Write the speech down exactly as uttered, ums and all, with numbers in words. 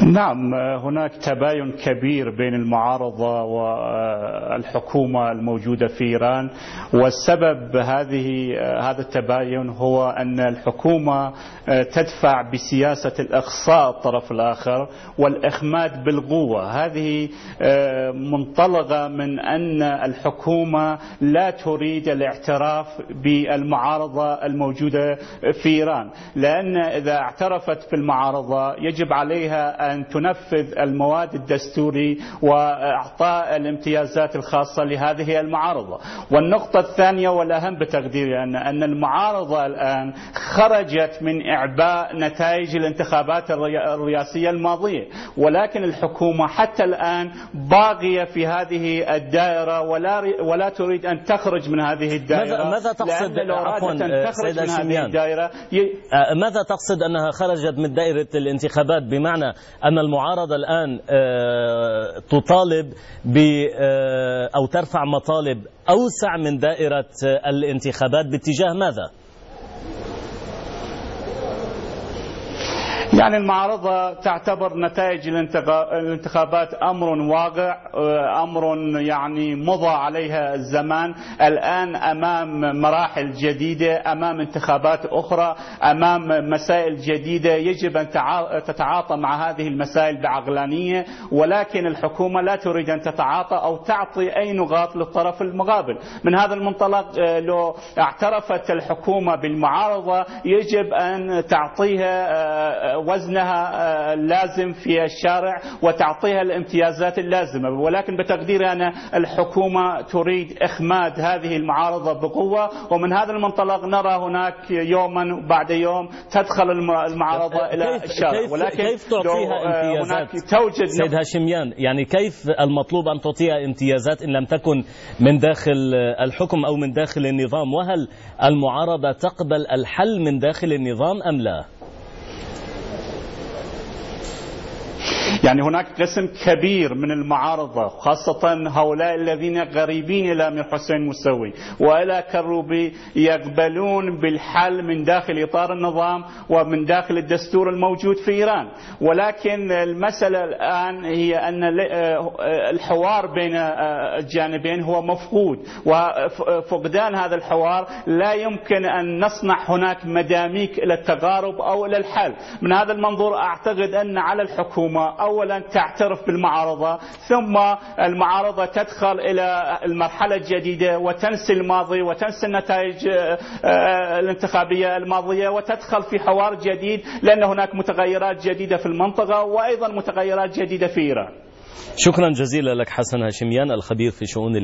نعم، هناك تباين كبير بين المعارضة والحكومة الموجودة في إيران، والسبب هذه هذا التباين هو أن الحكومة تدفع بسياسة الإقصاء الطرف الآخر والإخماد بالقوة. هذه منطلقة من أن الحكومة لا تريد الاعتراف بالمعارضة الموجودة في إيران، لأن إذا اعترفت بالمعارضة يجب عليها أن تنفذ المواد الدستوري وإعطاء الامتيازات الخاصة لهذه المعارضة. والنقطة الثانية والأهم بتقديري أن أن المعارضة الآن خرجت من إعباء نتائج الانتخابات الرئاسية الماضية، ولكن الحكومة حتى الآن باقية في هذه الدائرة ولا ولا تريد أن تخرج من هذه الدائرة. ماذا, ماذا تقصد عفوا سيدة شميان؟ ماذا تقصد أنها خرجت من دائرة الانتخابات؟ بمعنى أن المعارضة الآن تطالب ب أو ترفع مطالب أوسع من دائرة الانتخابات باتجاه ماذا؟ يعني المعارضة تعتبر نتائج الانتخابات أمر واقع، أمر يعني مضى عليها الزمان. الآن أمام مراحل جديدة، أمام انتخابات أخرى، أمام مسائل جديدة يجب أن تتعاطى مع هذه المسائل بعقلانية، ولكن الحكومة لا تريد أن تتعاطى أو تعطي أي نقاط للطرف المقابل. من هذا المنطلق لو اعترفت الحكومة بالمعارضة يجب أن تعطيها وزنها اللازم في الشارع وتعطيها الامتيازات اللازمة، ولكن بتقديري أنا الحكومة تريد إخماد هذه المعارضة بقوة، ومن هذا المنطلق نرى هناك يوما بعد يوم تدخل المعارضة إلى الشارع. ولكن كيف تعطيها امتيازات توجد سيد هاشميان؟ يعني كيف المطلوب أن تعطيها امتيازات إن لم تكن من داخل الحكم أو من داخل النظام؟ وهل المعارضة تقبل الحل من داخل النظام أم لا؟ يعني هناك قسم كبير من المعارضة، خاصة هؤلاء الذين غريبين إلى أمير حسين موسوي وإلى كروبي، يقبلون بالحل من داخل إطار النظام ومن داخل الدستور الموجود في إيران. ولكن المسألة الآن هي أن الحوار بين الجانبين هو مفقود، وفقدان هذا الحوار لا يمكن أن نصنع هناك مداميك إلى التقارب أو إلى الحل. من هذا المنظور أعتقد أن على الحكومة أولا تعترف بالمعارضة، ثم المعارضة تدخل إلى المرحلة الجديدة وتنسي الماضي وتنسي النتائج الانتخابية الماضية وتدخل في حوار جديد، لأن هناك متغيرات جديدة في المنطقة وأيضا متغيرات جديدة في إيران. شكرا جزيلا لك حسن هاشميان، الخبير في شؤون